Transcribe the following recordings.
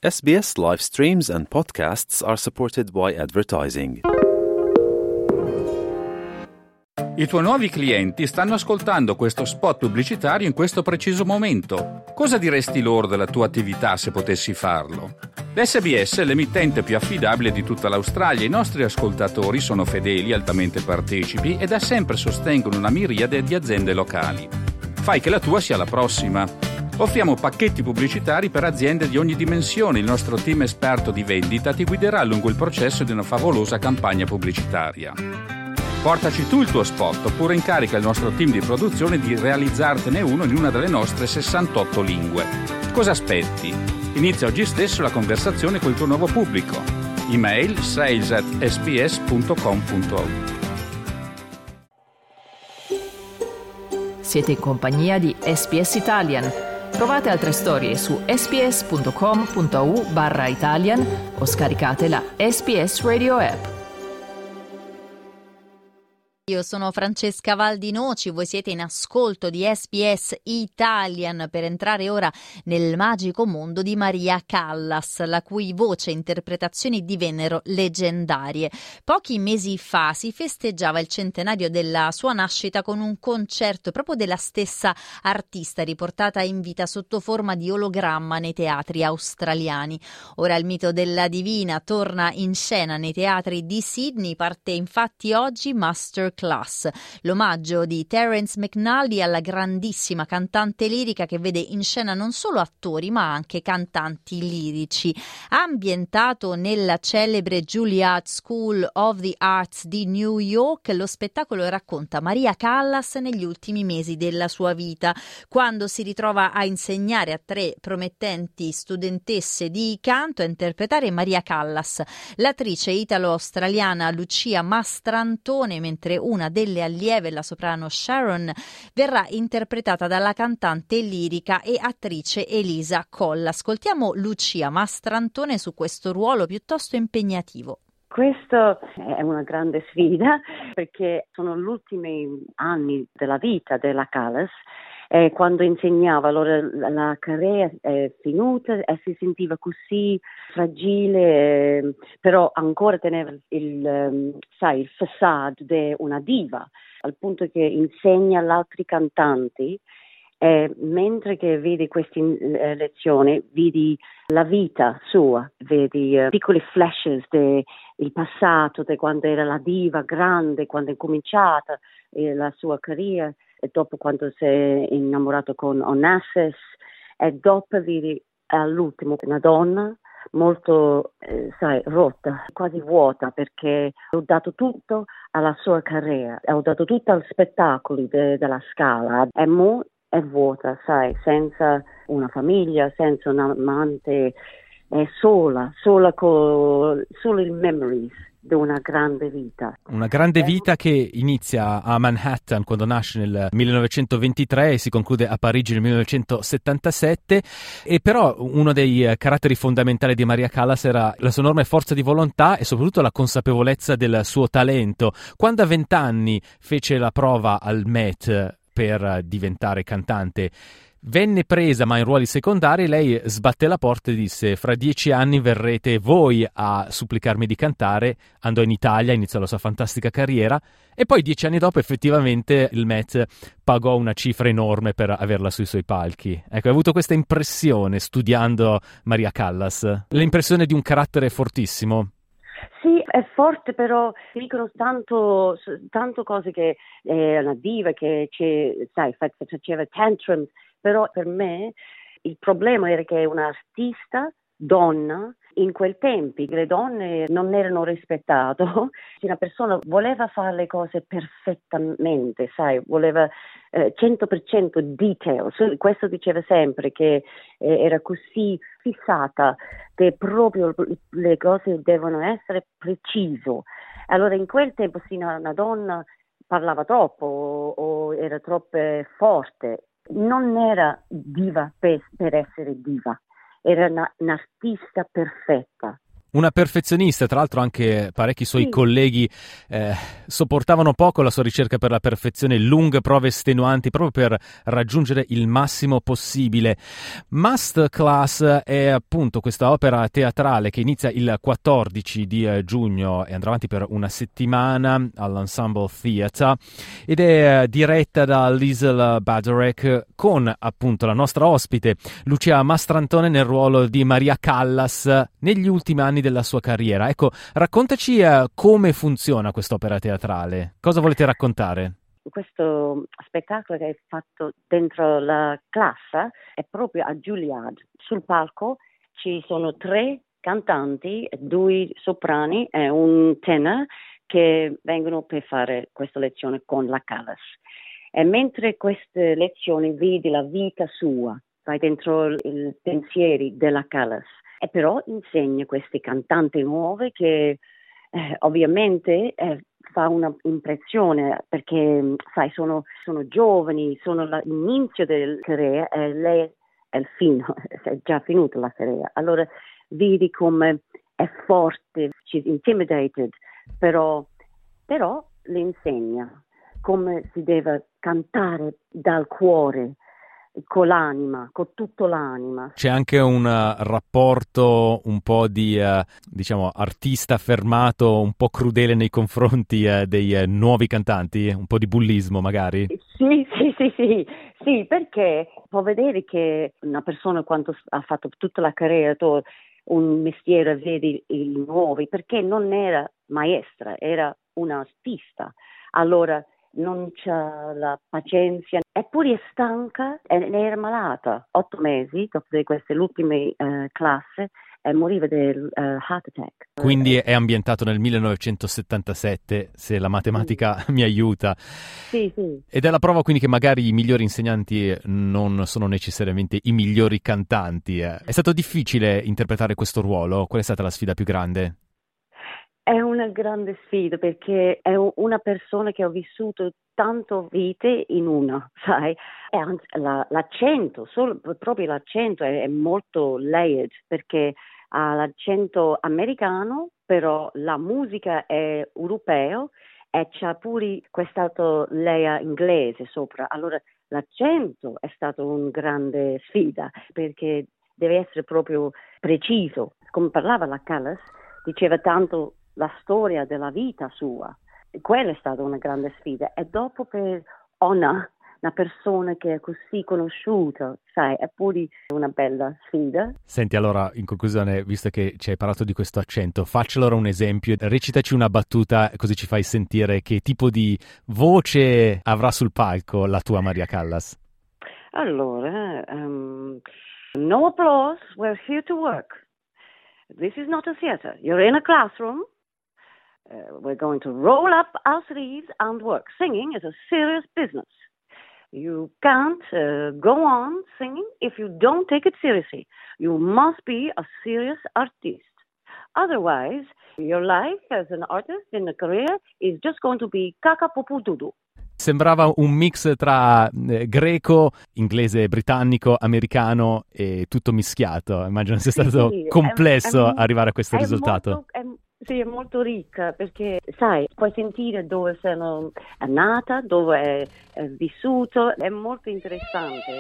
SBS live streams and podcasts are supported by advertising. I tuoi nuovi clienti stanno ascoltando questo spot pubblicitario in questo preciso momento. Cosa diresti loro della tua attività se potessi farlo? L'SBS è l'emittente più affidabile di tutta l'Australia. I nostri ascoltatori sono fedeli, altamente partecipi e da sempre sostengono una miriade di aziende locali. Fai che la tua sia la prossima. Offriamo pacchetti pubblicitari per aziende di ogni dimensione. Il nostro team esperto di vendita ti guiderà lungo il processo di una favolosa campagna pubblicitaria. Portaci tu il tuo spot oppure incarica il nostro team di produzione di realizzartene uno in una delle nostre 68 lingue. Cosa aspetti? Inizia oggi stesso la conversazione col tuo nuovo pubblico. Email sales@sbs.com.au. Siete in compagnia di SBS Italian. Trovate altre storie su sbs.com.au/Italian o scaricate la SBS Radio app. Io sono Francesca Valdinoci, voi siete in ascolto di SBS Italian per entrare ora nel magico mondo di Maria Callas, la cui voce e interpretazioni divennero leggendarie. Pochi mesi fa si festeggiava il centenario della sua nascita con un concerto proprio della stessa artista, riportata in vita sotto forma di ologramma nei teatri australiani. Ora il mito della divina torna in scena nei teatri di Sydney, parte infatti oggi Master Class, l'omaggio di Terence McNally alla grandissima cantante lirica che vede in scena non solo attori ma anche cantanti lirici. Ambientato nella celebre Juilliard School of the Arts di New York, lo spettacolo racconta Maria Callas negli ultimi mesi della sua vita, quando si ritrova a insegnare a 3 promettenti studentesse di canto a interpretare Maria Callas, l'attrice italo-australiana Lucia Mastrantone, mentre una delle allieve, la soprano Sharon, verrà interpretata dalla cantante lirica e attrice Elisa Colla. Ascoltiamo Lucia Mastrantone su questo ruolo piuttosto impegnativo. Questo è una grande sfida perché sono gli ultimi anni della vita della Callas. Quando insegnava, allora la carriera è finita e si sentiva così fragile, però ancora teneva il facade di una diva, al punto che insegna agli altri cantanti. Mentre che vedi queste lezioni, vedi la vita sua, vedi piccoli flashes del passato, di quando era la diva grande, quando è cominciata la sua carriera, e dopo quando si è innamorato con Onassis, e dopo vedi all'ultimo una donna molto rotta, quasi vuota, perché ho dato tutto alla sua carriera, ho dato tutto al spettacolo della Scala, e mo è vuota, senza una famiglia, senza un amante, è sola con solo i memories di una grande vita. Una grande vita che inizia a Manhattan quando nasce nel 1923 e si conclude a Parigi nel 1977, e però uno dei caratteri fondamentali di Maria Callas era la sua enorme forza di volontà e soprattutto la consapevolezza del suo talento. Quando a 20 anni fece la prova al Met per diventare cantante, venne presa ma in ruoli secondari, lei sbatté la porta e disse: fra 10 anni verrete voi a supplicarmi di cantare. Andò in Italia, iniziò la sua fantastica carriera e poi 10 anni dopo effettivamente il Met pagò una cifra enorme per averla sui suoi palchi. Ecco, hai avuto questa impressione studiando Maria Callas, l'impressione di un carattere fortissimo? Sì, è forte, però dicono tanto cose che è una diva, che faceva tantrums, però per me il problema era che è un'artista donna. In quei tempi le donne non erano rispettate, una persona voleva fare le cose perfettamente, voleva 100% detail. Questo diceva sempre che era così fissata che proprio le cose devono essere precise. Allora in quel tempo una donna parlava troppo o era troppo forte, non era diva per essere diva. Era un'artista perfetta. Una perfezionista, tra l'altro anche parecchi suoi colleghi sopportavano poco la sua ricerca per la perfezione, lunghe prove estenuanti proprio per raggiungere il massimo possibile. Masterclass è appunto questa opera teatrale che inizia il 14 di giugno e andrà avanti per una settimana all'Ensemble Theatre ed è diretta da Liesl Badorek con appunto la nostra ospite Lucia Mastrantone nel ruolo di Maria Callas negli ultimi anni della sua carriera. Ecco, raccontaci come funziona quest'opera teatrale. Cosa volete raccontare? Questo spettacolo che è fatto dentro la classe è proprio a Juilliard. Sul palco ci sono 3 cantanti, 2 soprani e un tenor che vengono per fare questa lezione con la Callas. E mentre queste lezioni vedi la vita sua, vai dentro i pensieri della Callas. E però insegna questi cantanti nuovi che ovviamente fa una impressione perché sai sono giovani, sono l'inizio della carriera e lei è il fine, è già finita la carriera. Allora vedi come è forte, she's intimidated, però le insegna come si deve cantare dal cuore, con l'anima, con tutto l'anima. C'è anche un rapporto un po' di, diciamo, artista fermato, un po' crudele nei confronti dei nuovi cantanti, un po' di bullismo magari? Sì, perché può vedere che una persona quando ha fatto tutta la carriera, un mestiere, vedi i nuovi, perché non era maestra, era un'artista. Allora non c'ha la pazienza, eppure è stanca e era malata. 8 mesi dopo di queste ultime classi moriva del heart attack. Quindi è ambientato nel 1977, se la matematica mi aiuta. Sì. Ed è la prova quindi che magari i migliori insegnanti non sono necessariamente i migliori cantanti. È stato difficile interpretare questo ruolo? Qual è stata la sfida più grande? È una grande sfida perché è una persona che ho vissuto tanto vite in una, sai? E anzi, l'accento, proprio l'accento è molto layered perché ha l'accento americano, però la musica è europea e c'ha pure quest'altro layer inglese sopra. Allora l'accento è stato una grande sfida perché deve essere proprio preciso. Come parlava la Callas, diceva tanto la storia della vita sua. Quella è stata una grande sfida. E dopo per una persona che è così conosciuta, sai, è pure una bella sfida. Senti, allora, in conclusione, visto che ci hai parlato di questo accento, facci allora un esempio, recitaci una battuta così ci fai sentire che tipo di voce avrà sul palco la tua Maria Callas. Allora, no applause, we're here to work. This is not a theater. You're in a classroom. We're going to roll up our sleeves and work. Singing is a serious business. You can't go on singing if you don't take it seriously. You must be a serious artist. Otherwise, your life as an artist in a career is just going to be cacapopududu. Sembrava un mix tra greco, inglese, britannico, americano e tutto mischiato. Immagino sia stato complesso arrivare a questo risultato. Sì, è molto ricca perché, sai, puoi sentire dove sono nata, dove è vissuto, è molto interessante.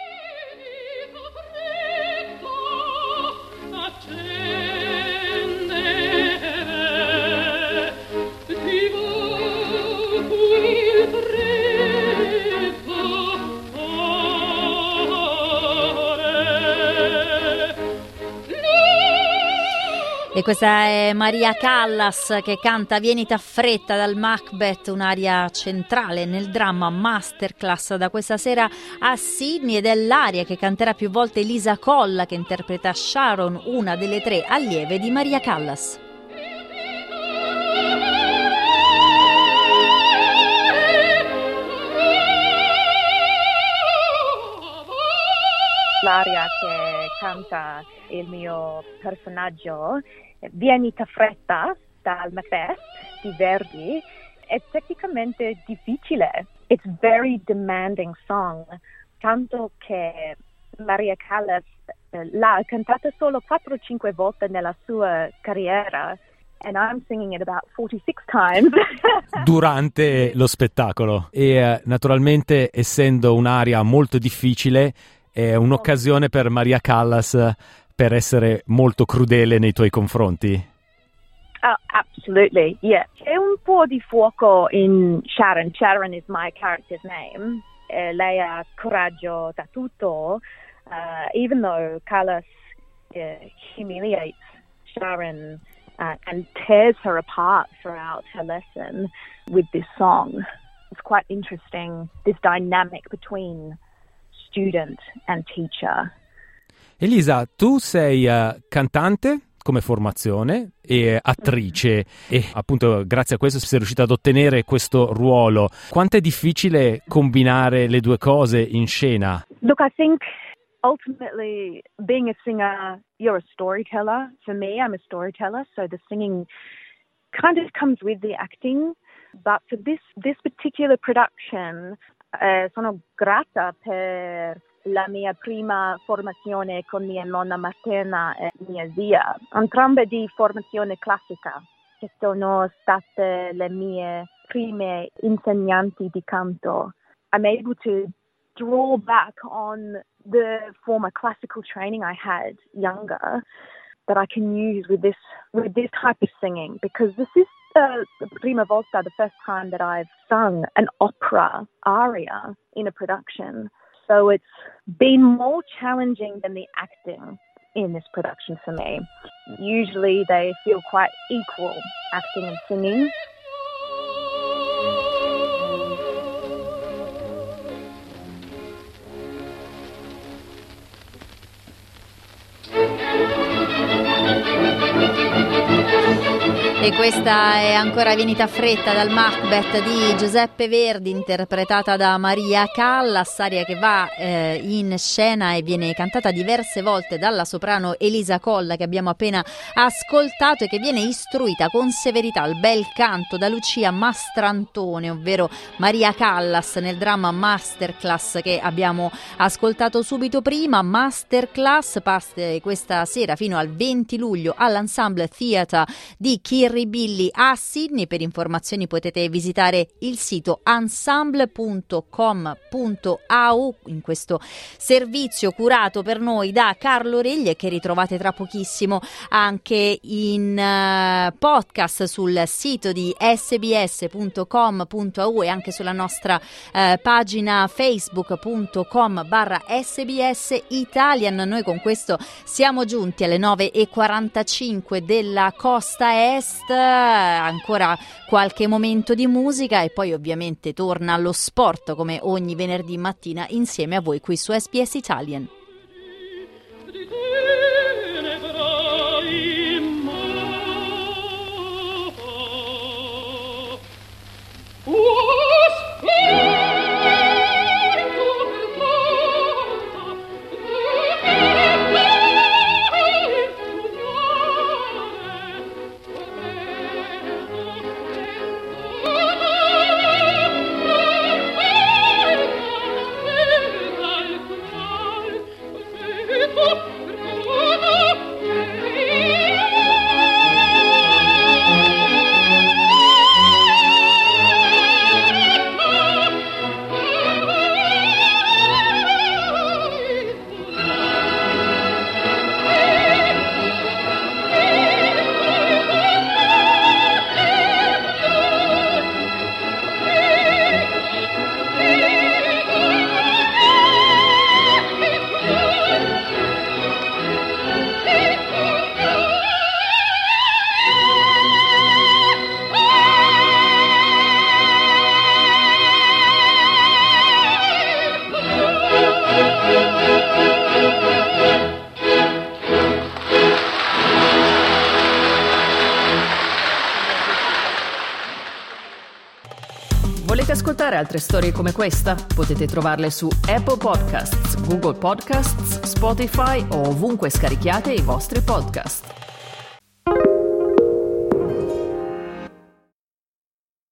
E questa è Maria Callas che canta Vienita fretta dal Macbeth, un'aria centrale nel dramma Masterclass da questa sera a Sydney, ed è l'aria che canterà più volte Lisa Colla, che interpreta Sharon, una delle 3 allieve di Maria Callas. L'aria che canta il mio personaggio, Vienita fretta dal Macbeth di Verdi, è tecnicamente difficile. It's very demanding song, tanto che Maria Callas l'ha cantata solo 4-5 volte nella sua carriera, and I'm singing it about 46 times. Durante lo spettacolo. E naturalmente, essendo un'aria molto difficile, è un'occasione per Maria Callas per essere molto crudele nei tuoi confronti. Oh, absolutely, yeah. C'è un po' di fuoco in Sharon. Sharon is my character's name. Lei ha coraggio da tutto, even though Callas humiliates Sharon and tears her apart throughout her lesson with this song. It's quite interesting, this dynamic between student and teacher. Elisa, tu sei cantante come formazione e attrice e appunto grazie a questo sei riuscita ad ottenere questo ruolo. Quanto è difficile combinare le due cose in scena? Look, I think ultimately being a singer, you're a storyteller. For me, I'm a storyteller, so the singing kind of comes with the acting. But for this particular production, sono grata per la mia prima formazione con mia nonna materna e mia zia, entrambe di formazione classica, che sono state le mie prime insegnanti di canto. I'm able to draw back on the former classical training I had younger that I can use with this type of singing, because this is the prima volta, the first time that I've sung an opera aria in a production. So it's been more challenging than the acting in this production for me. Usually they feel quite equal, acting and singing. E questa è ancora Venita Fretta dal Macbeth di Giuseppe Verdi, interpretata da Maria Callas, aria che va in scena e viene cantata diverse volte dalla soprano Elisa Colla, che abbiamo appena ascoltato, e che viene istruita con severità al bel canto da Lucia Mastrantone, ovvero Maria Callas, nel dramma Masterclass che abbiamo ascoltato subito prima. Masterclass parte questa sera fino al 20 luglio all'Ensemble Theatre di Kirribilli a Sydney. Per informazioni potete visitare il sito ensemble.com.au, in questo servizio curato per noi da Carlo Reglie, che ritrovate tra pochissimo anche in podcast sul sito di sbs.com.au e anche sulla nostra pagina facebook.com/SBS Italian. Noi con questo siamo giunti alle 9:45 della costa est. Ancora qualche momento di musica e poi ovviamente torna allo sport come ogni venerdì mattina insieme a voi qui su SBS Italian. Volete ascoltare altre storie come questa? Potete trovarle su Apple Podcasts, Google Podcasts, Spotify o ovunque scarichiate i vostri podcast.